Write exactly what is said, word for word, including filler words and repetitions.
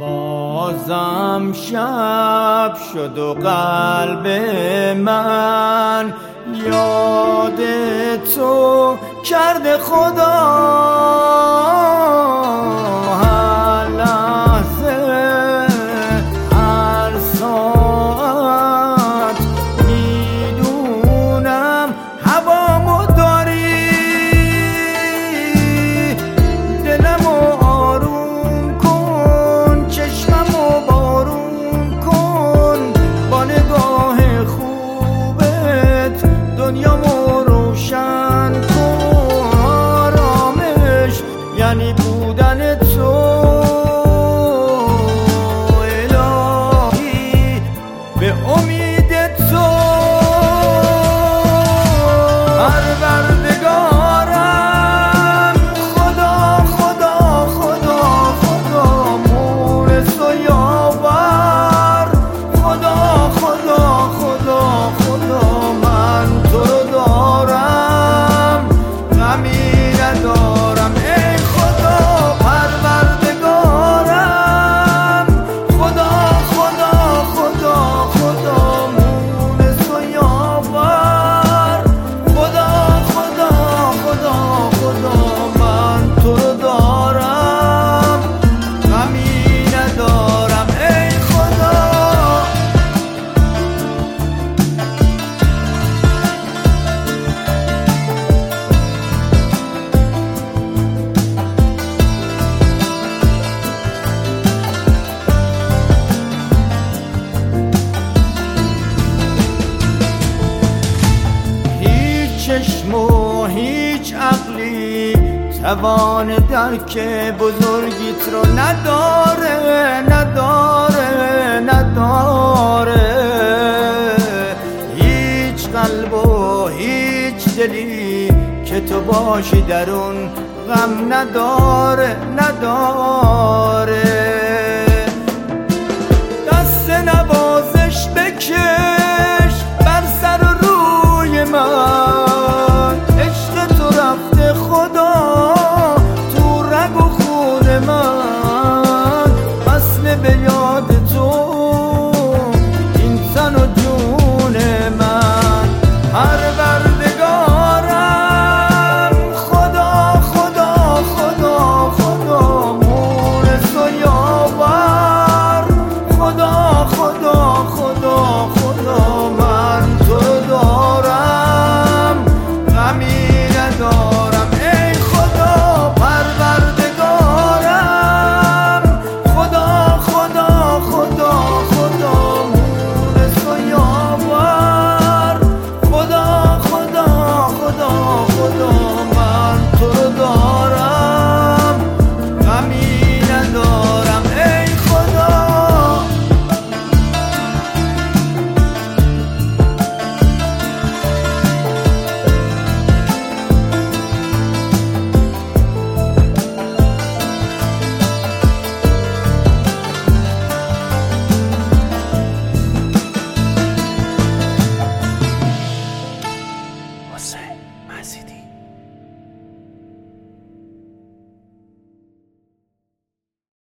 بازم شب شد و قلب من یاد تو کرده خدا. هر لحظه هر ساعت میدونم هوامو داری، دلمو آروم کن، چشممو بارون کن، با نگاه خوبت دنیامو روشن کن. آرامش یعنی بودن تو الهی، به امید تو پروردگارم. خدا خدا خدا خدا مونس و یاور. خدا خدا خدا خدا من تو رو دارم، غمی ندارم. ای خدا پروردگارم. خدا خدا خدا خدا مونس و یاور. خدا خدا خدا خدا من تو رو دارم، غمی ندارم. ای خدا چشم و هیچ عقلی توان درک بزرگیت رو نداره نداره نداره. هیچ قلب و هیچ دلی که تو باشی در اون غم نداره نداره.